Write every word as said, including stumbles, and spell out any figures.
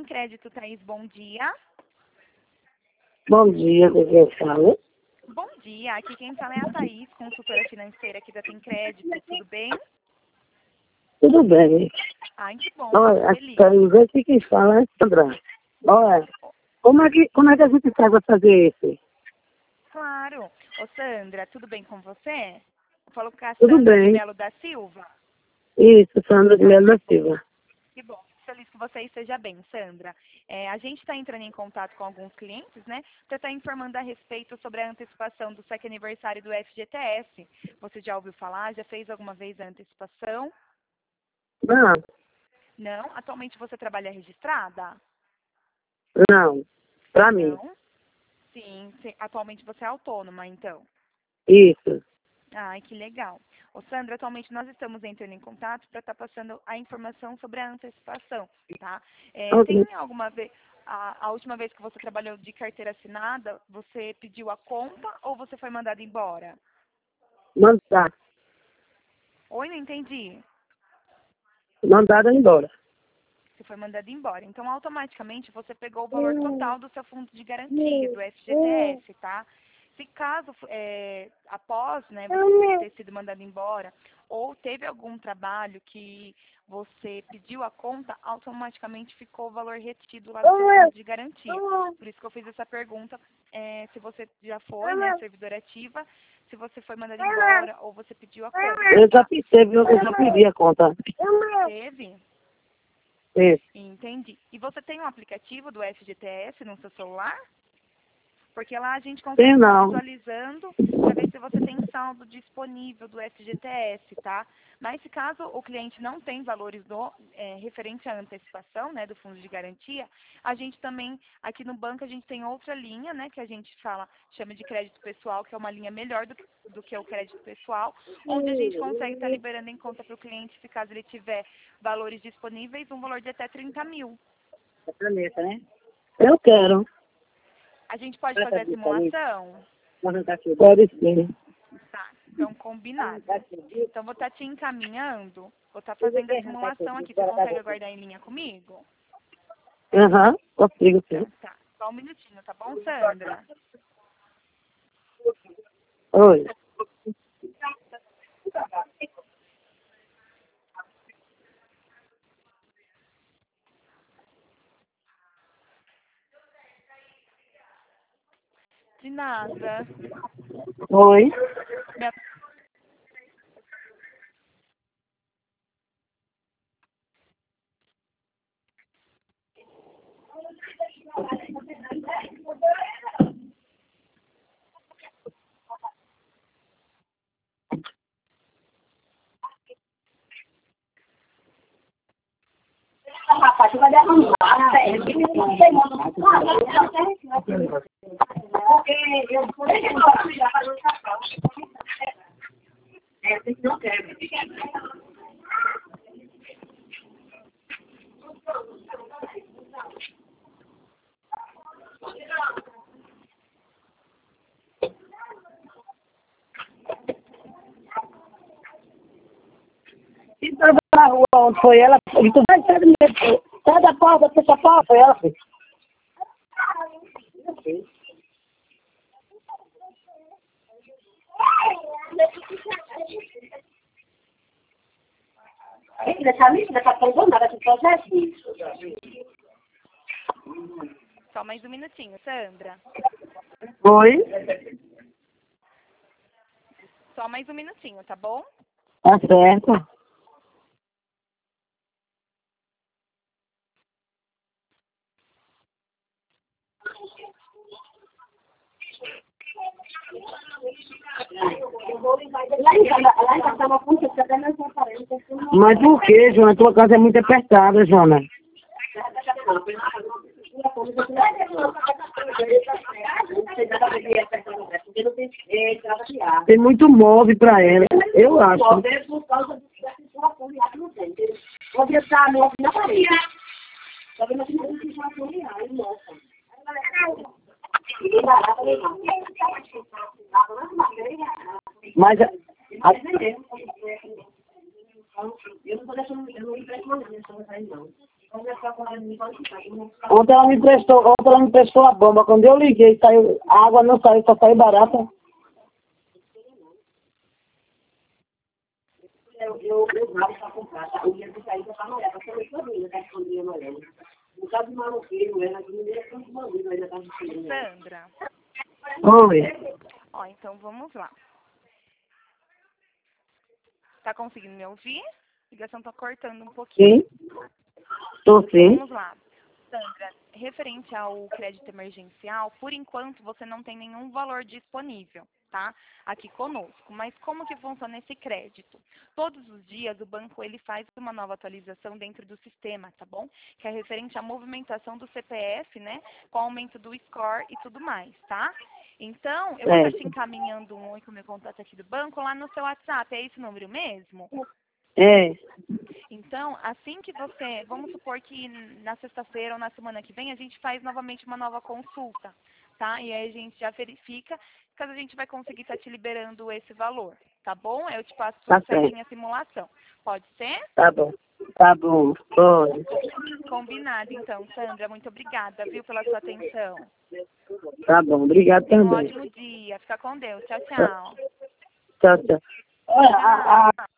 Tem Crédito, Thaís, bom dia. Bom dia, quem fala? Bom dia, aqui quem fala é a Thaís, consultora financeira aqui da Tem Crédito, tudo bem? Tudo bem. Ai, que bom, Olha, fico feliz. Thaís, aqui quem fala é Sandra. Olha, como é que, como é que a gente faz para fazer isso? Claro. Ô, Sandra, tudo bem com você? Eu falo com a Tudo Sandra de bem. Melo da Silva. Isso, Sandra de Melo da Silva. Que bom, feliz que você esteja bem, Sandra. É, a gente está entrando em contato com alguns clientes, né, para estar informando a respeito sobre a antecipação do sétimo aniversário do F G T S. Você já ouviu falar? Já fez alguma vez a antecipação? Não, Não? Atualmente você trabalha registrada? não. Para mim. Não? Sim, sim. Atualmente você é autônoma, então. Isso. Ai, que legal. Ô, Sandra, atualmente nós estamos entrando em contato para estar passando a informação sobre a antecipação, tá? É, Ok. tem alguma vez, a, a última vez que você trabalhou de carteira assinada, você pediu a conta ou você foi mandado embora? Mandar. Oi, não entendi. Mandada embora. Você foi mandado embora. Então, automaticamente, você pegou o valor total do seu fundo de garantia, do F G T S, tá? Se caso, é, após, né, você ter sido mandado embora, ou teve algum trabalho que você pediu a conta, automaticamente ficou o valor retido lá do seu fundo de garantia. Por isso que eu fiz essa pergunta, é, se você já foi, né, servidora ativa, se você foi mandado embora ou você pediu a conta, Eu já tá? teve, eu já pedi a conta. Teve? Isso. Entendi. E você tem um aplicativo do F G T S no seu celular? Porque lá a gente consegue Tem estar não. visualizando para ver se você tem saldo disponível do F G T S, tá? Mas se caso o cliente não tem valores do, é, referente à antecipação, né, do fundo de garantia, a gente também, aqui no banco, a gente tem outra linha, né, que a gente fala, chama de crédito pessoal, que é uma linha melhor do, que- do que o crédito pessoal, onde a gente consegue estar liberando em conta para o cliente, se caso ele tiver valores disponíveis, um valor de até trinta mil. Eu quero. A gente pode fazer a simulação? Pode ser. Tá, então combinado. Então vou estar te encaminhando, vou estar fazendo a simulação aqui. Você consegue aguardar em linha comigo? Aham, consigo Então sim. tá, só um minutinho, tá bom, Sandra? Oi. De nada. Oi. Minha- Rapaz, vai derramar. Porque eu não quero. E tava na rua onde foi ela, e tu vai sair do meio, sai da porta, fecha a porta, foi ela, filho. Ainda tá me tá falando nada de projeto. Só mais um minutinho, Sandra. Oi? Só mais um minutinho, tá bom? Tá certo. Mas por que, Jona? Tua casa é muito apertada, Jona. Tem muito móvel pra ela, eu acho. Pode estar móvel na parede. Mas a, a, eu não tô deixando, eu não empresto mais, não. Vamos deixar correndo, não pode ficar. Ontem ela me prestou, ontem ela me prestou a bomba. Quando eu liguei, saiu, a água não saiu, só saiu barata. Eu, eu, eu vale pra comprar, tá? O dia que sair, eu tava olhando, eu falei, tá escondendo amarelo. Um bocado de maloqueiro, ela que não é tanto bandido, ainda tá escondendo. Sandra. Oi. Ó, então vamos lá. Tá conseguindo me ouvir? A ligação tá cortando um pouquinho. Sim. Tô sim. Vamos lá. Sandra, referente ao crédito emergencial, por enquanto você não tem nenhum valor disponível, tá? Aqui conosco. Mas como que funciona esse crédito? Todos os dias o banco ele faz uma nova atualização dentro do sistema, tá bom? Que é referente à movimentação do C P F, né? Com o aumento do score e tudo mais, tá? Então, eu vou estar te encaminhando um oi com o meu contato aqui do banco lá no seu WhatsApp. É esse número mesmo? É. Então, assim que você, vamos supor que na sexta-feira ou na semana que vem a gente faz novamente uma nova consulta, tá? E aí a gente já verifica caso a gente vai conseguir estar te liberando esse valor, tá bom? Eu te passo tudo Tá certinho certo. a simulação. Pode ser? Tá bom. Tá bom. Pode. Combinado, então, Sandra. Muito obrigada, viu, pela sua atenção. Tá bom. Obrigado Tenha um também. ótimo dia. Fica com Deus. Tchau, tchau. Tchau, tchau. Olha, a, a, Tchau.